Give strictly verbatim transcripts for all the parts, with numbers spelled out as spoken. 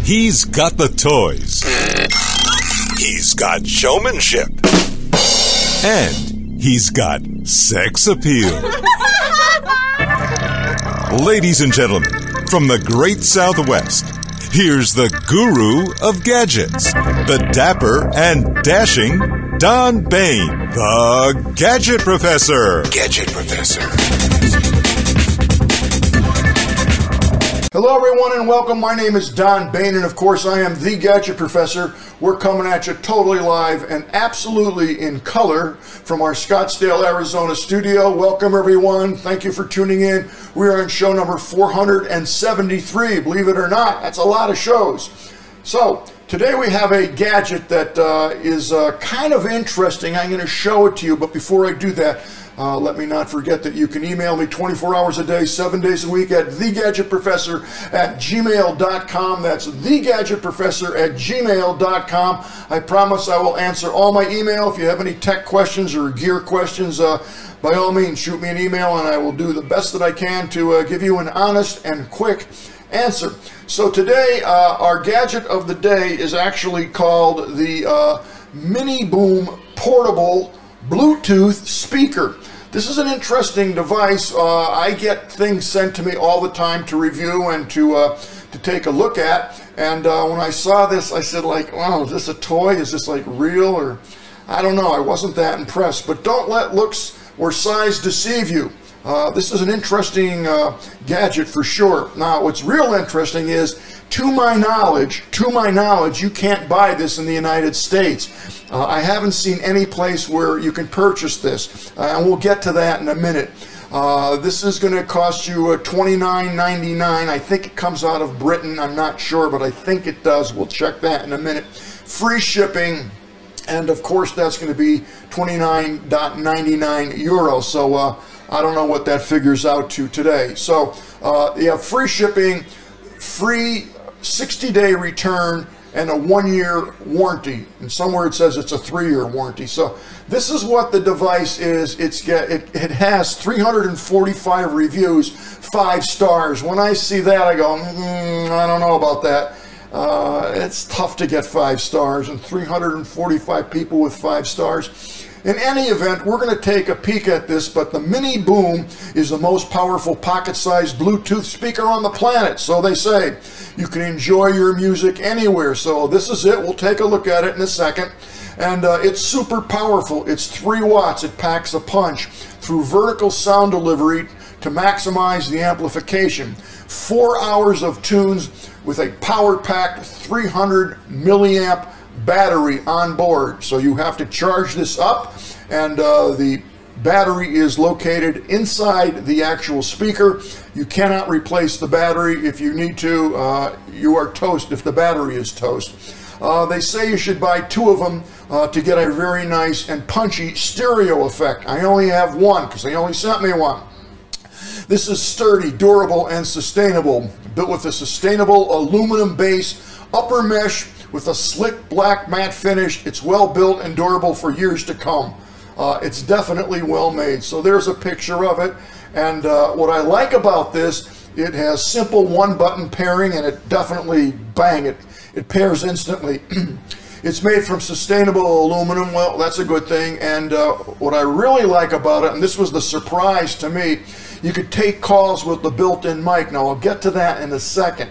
He's got the toys. He's got showmanship. And he's got sex appeal. Ladies and gentlemen, from the great Southwest, here's the guru of gadgets, the dapper and dashing Don Bain, the Gadget Professor. Gadget Professor. Hello everyone and welcome. My name is Don Bain and of course I am the Gadget Professor. We're coming at you totally live and absolutely in color from our Scottsdale, Arizona studio. Welcome everyone. Thank you for tuning in. We are on show number four hundred seventy-three. Believe it or not, that's a lot of shows. So today we have a gadget that uh, is uh, kind of interesting. I'm going to show it to you, but before I do that, Uh, let me not forget that you can email me twenty-four hours a day, seven days a week at the gadget professor at gmail dot com. That's the gadget professor at gmail dot com. I promise I will answer all my email. If you have any tech questions or gear questions, uh, by all means, shoot me an email and I will do the best that I can to uh, give you an honest and quick answer. So today, uh, our gadget of the day is actually called the uh, Mini Boom Portable Bluetooth Speaker. This is an interesting device. Uh, I get things sent to me all the time to review and to uh, to take a look at. And uh, when I saw this, I said, like, wow, is this a toy? Is this like real? Or I don't know. I wasn't that impressed. But don't let looks or size deceive you. Uh, this is an interesting uh, gadget for sure. Now, what's real interesting is, to my knowledge, to my knowledge, you can't buy this in the United States. Uh, I haven't seen any place where you can purchase this, uh, and we'll get to that in a minute. Uh, this is going to cost you uh, twenty-nine ninety-nine. I think it comes out of Britain. I'm not sure, but I think it does. We'll check that in a minute. Free shipping, and of course, that's going to be twenty-nine ninety-nine euros. So uh, I don't know what that figures out to today. So uh, you have free shipping, free sixty day return, and a one-year warranty. And somewhere it says it's a three-year warranty. So this is what the device is. It's get it, it has three hundred forty-five reviews, five stars. When I see that, I go, mm, I don't know about that. Uh, it's tough to get five stars, and three hundred forty-five people with five stars. In any event, we're going to take a peek at this, but the Mini Boom is the most powerful pocket-sized Bluetooth speaker on the planet, so they say. You can enjoy your music anywhere, so this is it. We'll take a look at it in a second. And uh, it's super powerful. It's three watts. It packs a punch through vertical sound delivery to maximize the amplification. Four hours of tunes with a power-packed three hundred milliamp battery on board. So you have to charge this up, and uh, the battery is located inside the actual speaker. You cannot replace the battery. If you need to, uh, you are toast if the battery is toast. Uh, they say you should buy two of them uh, to get a very nice and punchy stereo effect. I only have one because they only sent me one. This is sturdy, durable, and sustainable. Built with a sustainable aluminum base, upper mesh with a slick black matte finish. It's well built and durable for years to come. Uh, it's definitely well made. So there's a picture of it. And uh, what I like about this, it has simple one button pairing, and it definitely, bang, it, it pairs instantly. It's made from sustainable aluminum. Well, that's a good thing. And uh, what I really like about it, and this was the surprise to me, you could take calls with the built-in mic. Now I'll get to that in a second.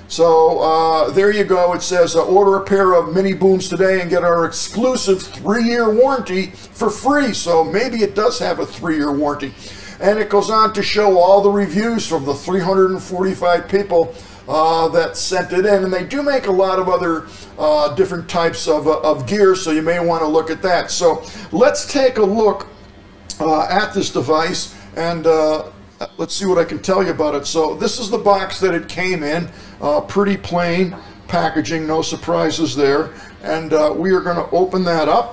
So uh, there you go. It says uh, order a pair of Mini Booms today and get our exclusive three-year warranty for free. So maybe it does have a three-year warranty. And it goes on to show all the reviews from the three hundred forty-five people uh, that sent it in. And they do make a lot of other uh, different types of, uh, of gear, so you may want to look at that. So let's take a look uh, at this device, and uh, let's see what I can tell you about it. So this is the box that it came in. Uh, pretty plain packaging, no surprises there. And uh, we are going to open that up.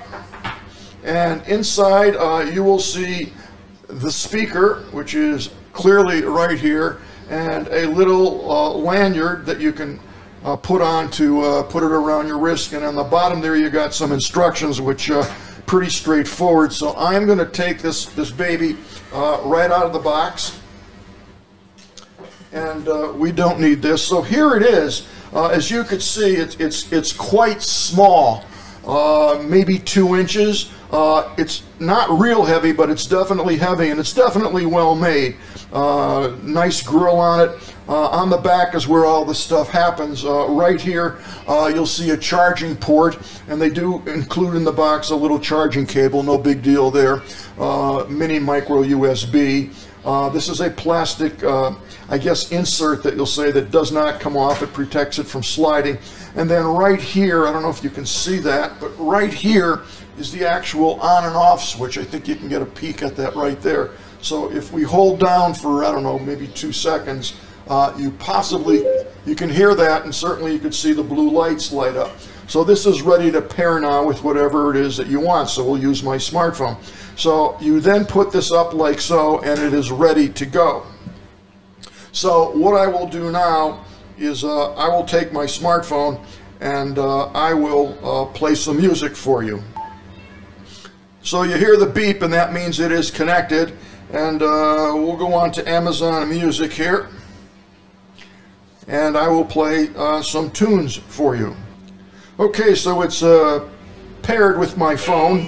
And inside uh, you will see the speaker, which is clearly right here, and a little uh, lanyard that you can uh, put on to uh, put it around your wrist. And on the bottom there you got some instructions, which uh, pretty straightforward. So I'm going to take this this baby uh, right out of the box, and uh, we don't need this. So here it is. Uh, as you can see, it's it's it's quite small, uh, maybe two inches. Uh, it's not real heavy, but it's definitely heavy, and it's definitely well made. Uh, nice grill on it. Uh, on the back is where all the stuff happens. Uh, right here, uh, you'll see a charging port, and they do include in the box a little charging cable. No big deal there. Uh, mini micro U S B. Uh, this is a plastic, uh, I guess, insert that you'll say that does not come off. It protects it from sliding. And then right here, I don't know if you can see that, but right here is the actual on and off switch. I think you can get a peek at that right there. So if we hold down for, I don't know, maybe two seconds, uh, you possibly, you can hear that, and certainly you can see the blue lights light up. So this is ready to pair now with whatever it is that you want. So we'll use my smartphone. So you then put this up like so, and it is ready to go. So what I will do now is uh, I will take my smartphone and uh, I will uh, play some music for you. So you hear the beep, and that means it is connected. And uh, we'll go on to Amazon Music here, and I will play uh, some tunes for you. Okay, so it's uh, paired with my phone,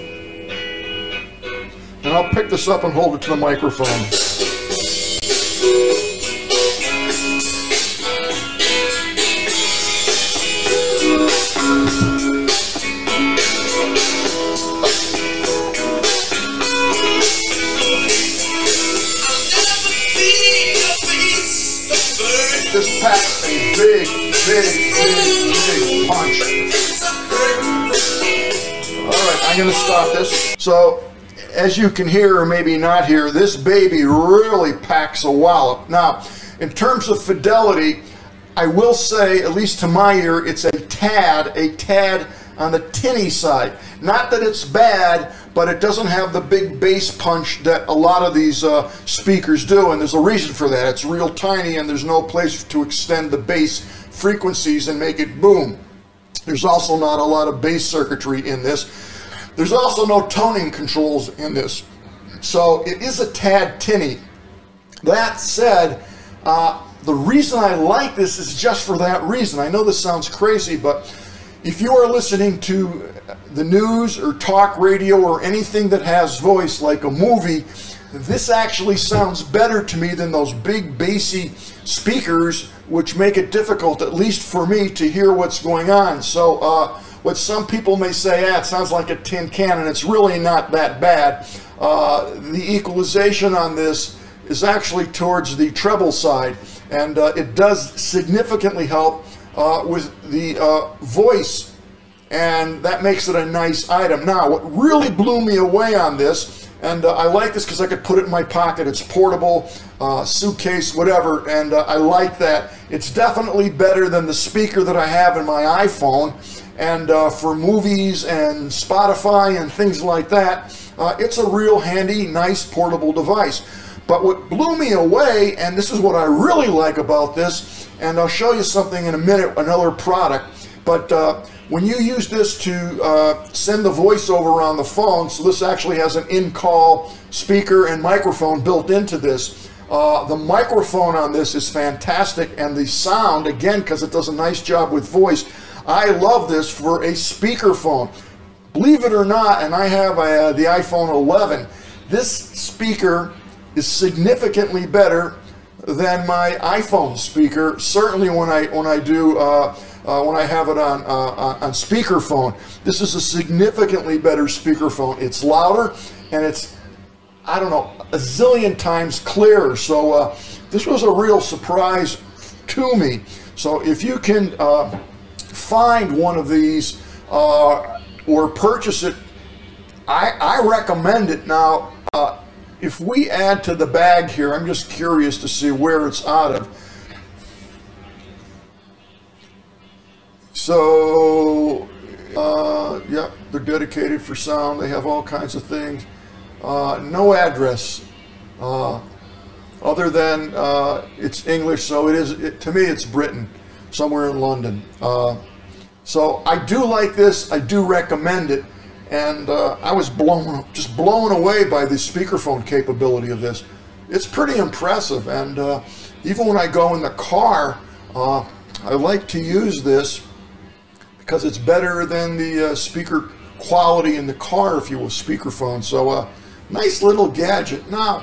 and I'll pick this up and hold it to the microphone. This packs a big, big, big, big punch. Alright, I'm going to stop this. So, as you can hear or maybe not hear, this baby really packs a wallop. Now, in terms of fidelity, I will say, at least to my ear, it's a tad, a tad on the tinny side. Not that it's bad, but it doesn't have the big bass punch that a lot of these uh, speakers do, and there's a reason for that. It's real tiny, and there's no place to extend the bass frequencies and make it boom. There's also not a lot of bass circuitry in this. There's also no toning controls in this, so it is a tad tinny. That said, uh, the reason I like this is just for that reason. I know this sounds crazy, but if you are listening to the news or talk radio or anything that has voice like a movie, this actually sounds better to me than those big bassy speakers, which make it difficult, at least for me, to hear what's going on. So uh, what some people may say, yeah, it sounds like a tin can, and it's really not that bad. Uh, the equalization on this is actually towards the treble side, and uh, it does significantly help Uh, with the uh, voice, and that makes it a nice item. Now, what really blew me away on this, and uh, I like this because I could put it in my pocket, it's portable, uh, suitcase, whatever, and uh, I like that. It's definitely better than the speaker that I have in my iPhone, and uh, for movies and Spotify and things like that, uh, it's a real handy, nice portable device. But what blew me away, and this is what I really like about this, and I'll show you something in a minute, another product, but uh, when you use this to uh, send the voiceover on the phone, so this actually has an in-call speaker and microphone built into this. Uh, the microphone on this is fantastic, and the sound, again, because it does a nice job with voice, I love this for a speakerphone. Believe it or not, and I have uh, the iPhone eleven, this speaker is significantly better than my iPhone speaker. Certainly when I when I do uh, uh, when I have it on uh, on speakerphone, this is a significantly better speakerphone. It's louder, and it's, I don't know, a zillion times clearer. So uh, this was a real surprise to me. So if you can uh, find one of these uh, or purchase it, I, I recommend it. Now, uh, if we add to the bag here, I'm just curious to see where it's out of. So, uh, yep, they're dedicated for sound. They have all kinds of things. Uh, no address, uh, other than uh, it's English, so it is, it, to me it's Britain, somewhere in London. Uh, so I do like this, I do recommend it. And uh, I was blown, just blown away by the speakerphone capability of this. It's pretty impressive, and uh, even when I go in the car, uh, I like to use this because it's better than the uh, speaker quality in the car, if you will, speakerphone. So uh, nice little gadget. Now,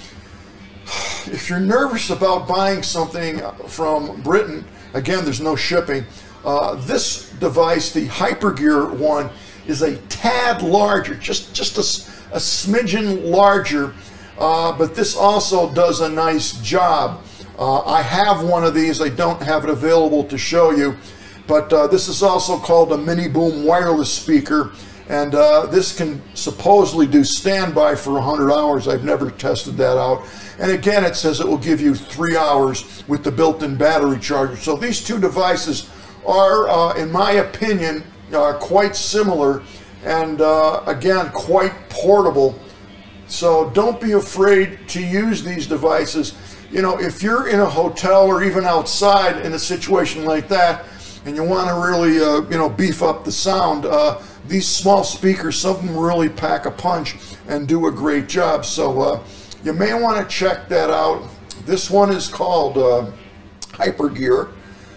if you're nervous about buying something from Britain, again, there's no shipping. Uh, this device, the Hypergear one, is a tad larger, just, just a, a smidgen larger, uh, but this also does a nice job. Uh, I have one of these. I don't have it available to show you, but uh, this is also called a Mini Boom wireless speaker, and uh, this can supposedly do standby for one hundred hours. I've never tested that out. And again, it says it will give you three hours with the built-in battery charger. So these two devices are, uh, in my opinion, uh, quite similar, and uh, again, quite portable. So don't be afraid to use these devices. You know, if you're in a hotel or even outside in a situation like that, and you want to really, uh, you know, beef up the sound, uh, these small speakers, some of them really pack a punch and do a great job. So uh, you may want to check that out. This one is called uh, Hypergear,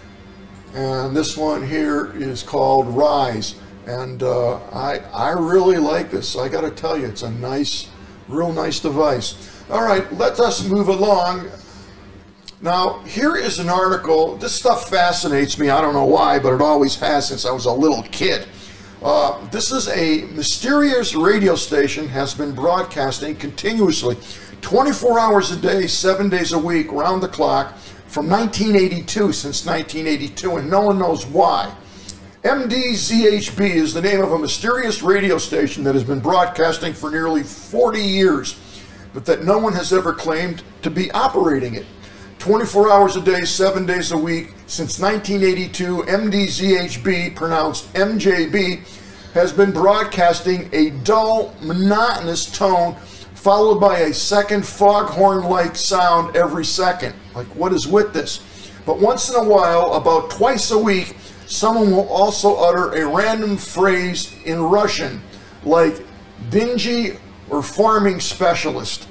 and this one here is called Rise. And uh, I, I really like this. I got to tell you, it's a nice, real nice device. All right, let us move along. Now, here is an article. This stuff fascinates me. I don't know why, but it always has since I was a little kid. Uh, this is a mysterious radio station, has been broadcasting continuously, twenty-four hours a day, seven days a week, round the clock, from nineteen eighty-two, since nineteen eighty-two, and no one knows why. M D Z H B is the name of a mysterious radio station that has been broadcasting for nearly forty years, but that no one has ever claimed to be operating it. twenty-four hours a day, seven days a week, since nineteen eighty-two, M D Z H B, pronounced M J B, has been broadcasting a dull, monotonous tone, followed by a second foghorn-like sound every second. Like, what is with this? But once in a while, about twice a week, someone will also utter a random phrase in Russian, like dingy or farming specialist.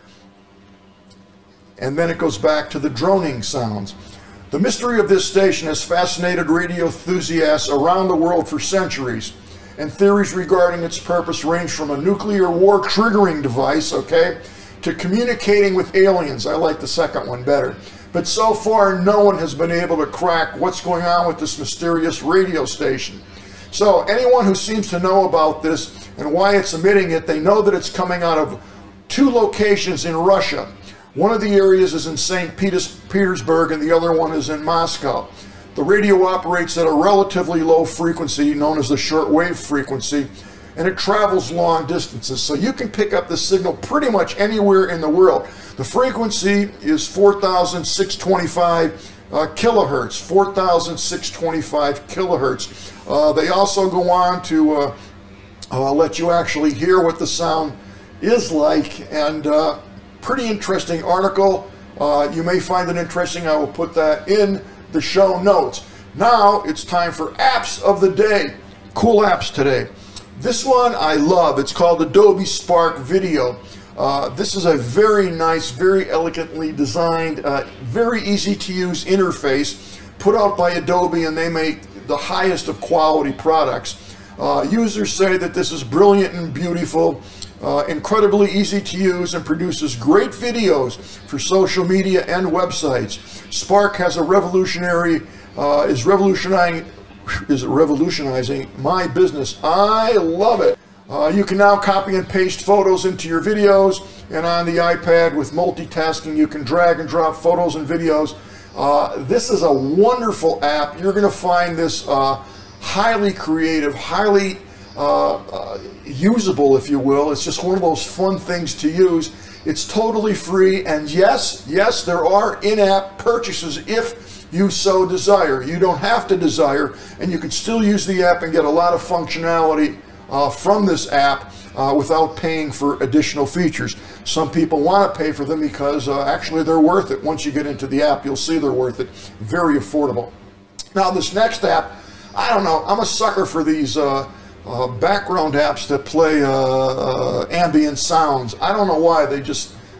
And then it goes back to the droning sounds. The mystery of this station has fascinated radio enthusiasts around the world for centuries, and theories regarding its purpose range from a nuclear war triggering device, okay, to communicating with aliens. I like the second one better. But so far, no one has been able to crack what's going on with this mysterious radio station. So anyone who seems to know about this and why it's emitting it, they know that it's coming out of two locations in Russia. One of the areas is in Saint Petersburg and the other one is in Moscow. The radio operates at a relatively low frequency known as the shortwave frequency, and it travels long distances. So you can pick up the signal pretty much anywhere in the world. The frequency is four thousand six hundred twenty-five uh, kilohertz, four thousand six hundred twenty-five kilohertz. Uh, they also go on to uh, uh, let you actually hear what the sound is like, and uh, pretty interesting article. Uh, you may find it interesting. I will put that in the show notes. Now it's time for apps of the day. Cool apps today. This one I love. It's called Adobe Spark Video. Uh, this is a very nice, very elegantly designed, uh, very easy to use interface put out by Adobe, and they make the highest of quality products. Uh, users say that this is brilliant and beautiful, uh, incredibly easy to use, and produces great videos for social media and websites. Spark has a revolutionary, uh, is revolutionizing, is revolutionizing my business. I love it. Uh, you can now copy and paste photos into your videos, and on the iPad with multitasking, you can drag and drop photos and videos. Uh, this is a wonderful app. You're going to find this uh, highly creative, highly uh, uh, usable, if you will. It's just one of those fun things to use. It's totally free, and yes, yes, there are in-app purchases if you so desire. You don't have to desire, and you can still use the app and get a lot of functionality uh, from this app uh, without paying for additional features. Some people want to pay for them because uh, actually they're worth it. Once you get into the app, you'll see they're worth it. Very affordable. Now this next app, I don't know, I'm a sucker for these uh, uh, background apps that play uh, uh, ambient sounds. I don't know why, they just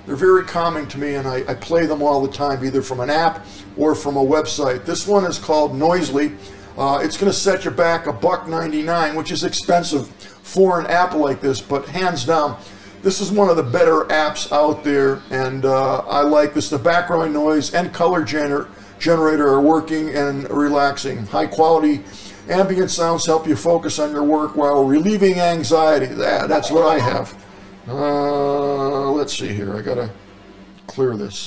They're very calming to me, and I, I play them all the time, either from an app or from a website. This one is called Noisely. Uh, it's going to set you back a buck ninety-nine, which is expensive for an app like this, but hands down, this is one of the better apps out there, and uh, I like this. The background noise and color gener generator are working and relaxing. High quality ambient sounds help you focus on your work while relieving anxiety. That, that's what I have. Uh, let's see here. I gotta clear this.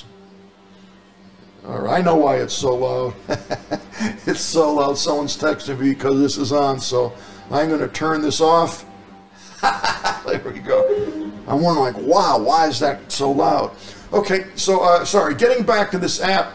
All right, I know why it's so loud. It's so loud. Someone's texting me because this is on, so I'm going to turn this off. There we go. I'm wondering, like, wow, why is that so loud? Okay, so uh, sorry. Getting back to this app,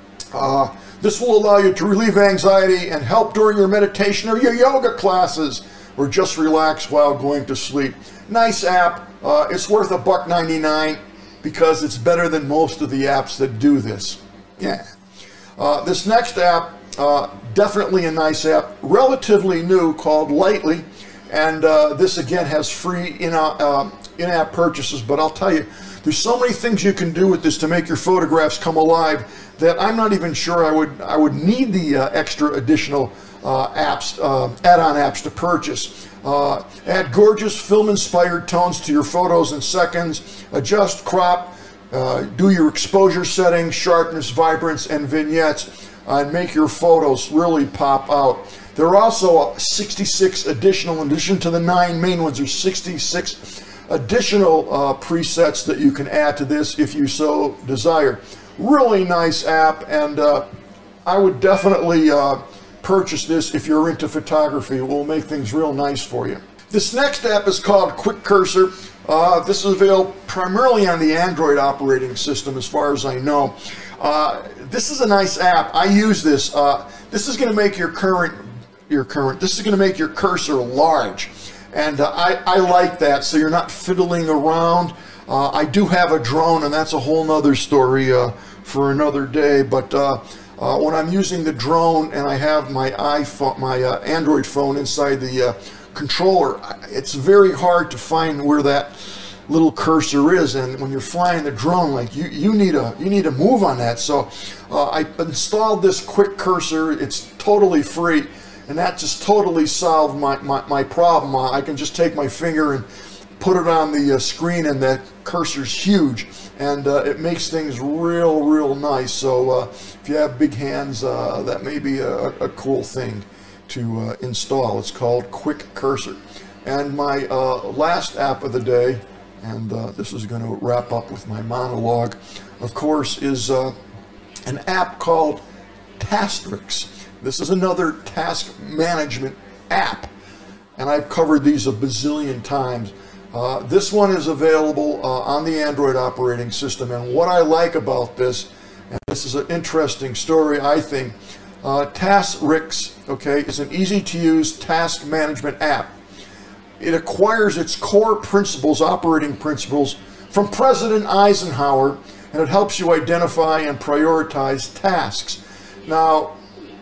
uh, this will allow you to relieve anxiety and help during your meditation or your yoga classes, or just relax while going to sleep. Nice app. Uh, it's worth a buck ninety-nine because it's better than most of the apps that do this. Yeah. Uh, this next app, uh, definitely a nice app, relatively new, called Lightly, and uh, this again has free in-app uh, in-app purchases. But I'll tell you, there's so many things you can do with this to make your photographs come alive that I'm not even sure I would I would need the uh, extra additional uh, apps, uh, add-on apps to purchase. Uh, add gorgeous film-inspired tones to your photos in seconds. Adjust, crop, uh, do your exposure settings, sharpness, vibrance, and vignettes, uh, and make your photos really pop out. There are also sixty-six additional, in addition to the nine main ones, there's sixty-six additional uh, presets that you can add to this if you so desire. Really nice app, and uh, I would definitely uh, purchase this if you're into photography. It will make things real nice for you. This next app is called Quick Cursor. Uh, this is available primarily on the Android operating system, as far as I know. Uh, this is a nice app. I use this. Uh, this is going to make your current, your current. This is going to make your cursor large, and uh, I, I like that. So you're not fiddling around. Uh, I do have a drone, and that's a whole nother story uh, for another day. But uh, uh, when I'm using the drone and I have my iPhone, my uh, Android phone inside the uh, controller, it's very hard to find where that little cursor is. And when you're flying the drone, like you, you need a you need to move on that. So uh, I installed this Quick Cursor. It's totally free, and that just totally solved my my, my problem. Uh, I can just take my finger and put it on the uh, screen, and that cursor's huge, and uh, it makes things real, real nice. So uh, if you have big hands, uh, that may be a, a cool thing to uh, install. It's called Quick Cursor. And my uh, last app of the day, and uh, this is going to wrap up with my monologue, of course, is uh, an app called Taskrix. This is another task management app, and I've covered these a bazillion times. Uh, this one is available uh, on the Android operating system, and what I like about this, and this is an interesting story, I think, uh, Taskrix, okay, is an easy-to-use task management app. It acquires its core principles, operating principles, from President Eisenhower, and it helps you identify and prioritize tasks. Now,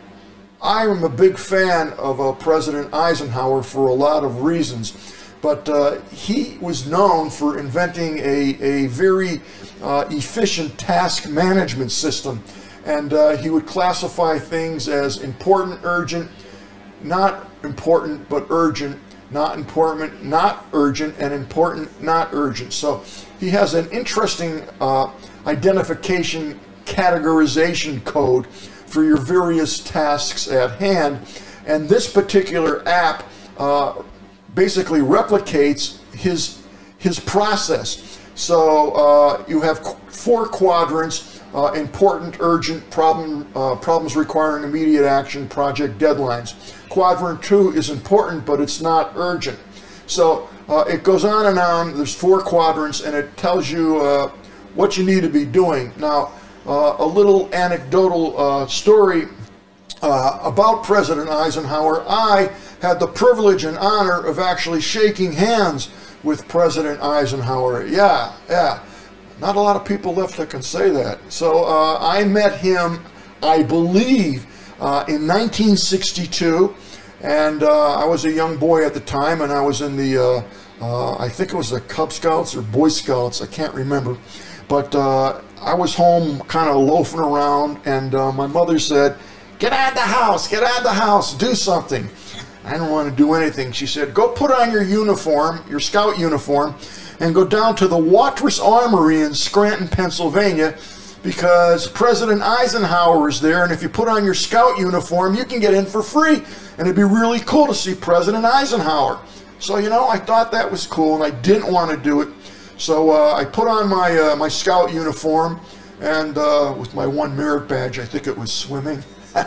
I am a big fan of uh, President Eisenhower for a lot of reasons. But uh, he was known for inventing a, a very uh, efficient task management system. And uh, he would classify things as important, urgent, not important, but urgent, not important, not urgent, and important, not urgent. So he has an interesting uh, identification categorization code for your various tasks at hand. And this particular app uh, basically replicates his his process. So uh, you have qu four quadrants: uh, important, urgent, problem uh, problems requiring immediate action, project deadlines. Quadrant two is important, but it's not urgent. So uh, it goes on and on. There's four quadrants, and it tells you uh, what you need to be doing. Now, uh, a little anecdotal uh, story uh, about President Eisenhower. I had the privilege and honor of actually shaking hands with President Eisenhower. Yeah, yeah. Not a lot of people left that can say that. So uh, I met him, I believe, uh, in nineteen sixty-two, and uh, I was a young boy at the time, and I was in the, uh, uh, I think it was the Cub Scouts or Boy Scouts, I can't remember. but uh, I was home kind of loafing around, and uh, my mother said, "Get out of the house, get out of the house, do something." I didn't want to do anything. She said, "Go put on your uniform, your scout uniform, and go down to the Watrous Armory in Scranton, Pennsylvania, because President Eisenhower is there, and if you put on your scout uniform, you can get in for free, and it'd be really cool to see President Eisenhower." So, you know, I thought that was cool, and I didn't want to do it. So uh, I put on my, uh, my scout uniform, and uh, with my one merit badge, I think it was swimming.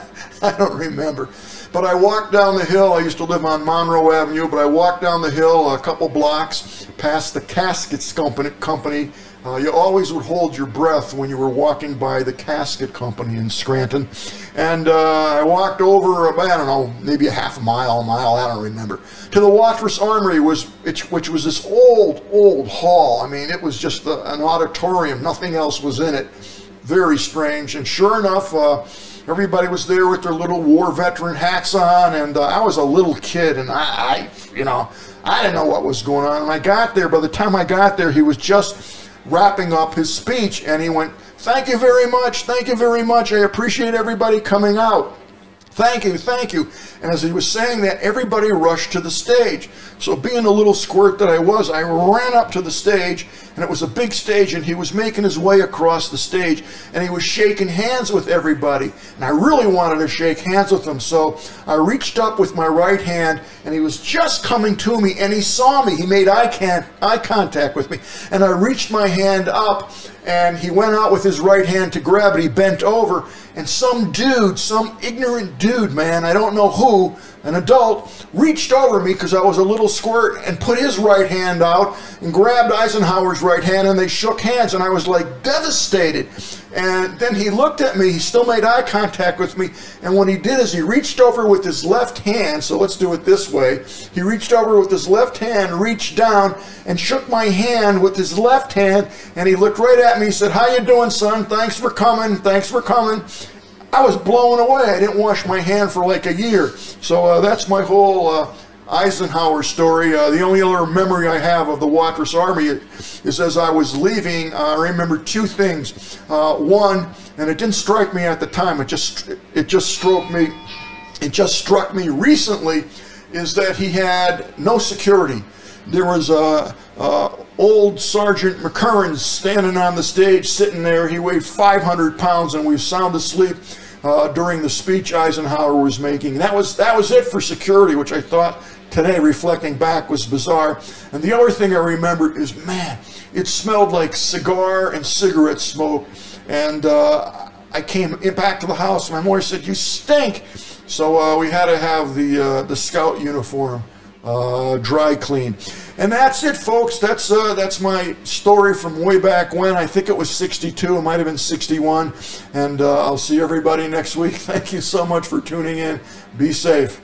I don't remember. But I walked down the hill. I used to live on Monroe Avenue, but I walked down the hill a couple blocks past the Caskets Company. company. Uh, you always would hold your breath when you were walking by the Casket Company in Scranton. And uh, I walked over, I don't know, maybe a half a mile, a mile, I don't remember, to the Watrous Armory, was, which was this old, old hall. I mean, it was just a, an auditorium. Nothing else was in it. Very strange. And sure enough, uh, everybody was there with their little war veteran hats on, and uh, I was a little kid, and I, I, you know, I didn't know what was going on. And I got there, by the time I got there, he was just wrapping up his speech, and he went, "Thank you very much, thank you very much, I appreciate everybody coming out. Thank you, thank you." And as he was saying that, everybody rushed to the stage. So being a little squirt that I was, I ran up to the stage, and it was a big stage, and he was making his way across the stage, and he was shaking hands with everybody. And I really wanted to shake hands with him, so I reached up with my right hand, and he was just coming to me, and he saw me. He made eye, can eye contact with me, and I reached my hand up, and he went out with his right hand to grab it. He bent over, and some dude, some ignorant dude, man, I don't know who, an adult, reached over me because I was a little squirt and put his right hand out and grabbed Eisenhower's right hand, and they shook hands, and I was like devastated. And then he looked at me, he still made eye contact with me, and what he did is he reached over with his left hand, so let's do it this way. He reached over with his left hand, reached down, and shook my hand with his left hand, and he looked right at me, he said, "How you doing, son? Thanks for coming, thanks for coming." I was blown away. I didn't wash my hand for like a year. So uh, that's my whole uh, Eisenhower story. Uh, the only other memory I have of the Watrous Army is as I was leaving, uh, I remember two things. Uh, one, and it didn't strike me at the time, it just, it just struck me, it just struck me recently, is that he had no security. There was a, a old Sergeant McCurran standing on the stage, sitting there. He weighed five hundred pounds, and we were sound asleep uh, during the speech Eisenhower was making. That was that was it for security, which I thought today, reflecting back, was bizarre. And the other thing I remembered is, man, it smelled like cigar and cigarette smoke. And uh, I came back to the house, and my mother said, "You stink." So uh, we had to have the uh, the scout uniform Uh, dry clean. And that's it, folks. That's uh, that's my story from way back when. I think it was sixty-two. It might have been sixty-one. And uh, I'll see everybody next week. Thank you so much for tuning in. Be safe.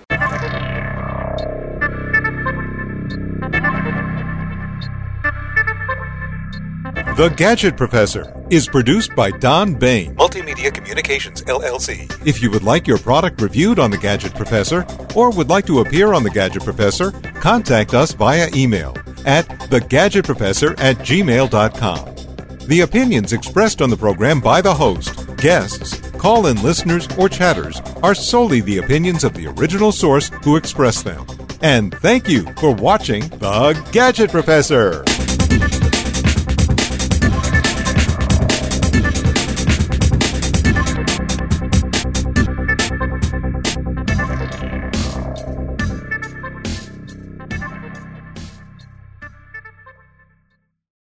The Gadget Professor is produced by Don Bain, Multimedia Communications, L L C. If you would like your product reviewed on The Gadget Professor or would like to appear on The Gadget Professor, contact us via email at the gadget professor at gmail dot com. The opinions expressed on the program by the host, guests, call-in listeners, or chatters are solely the opinions of the original source who expressed them. And thank you for watching The Gadget Professor.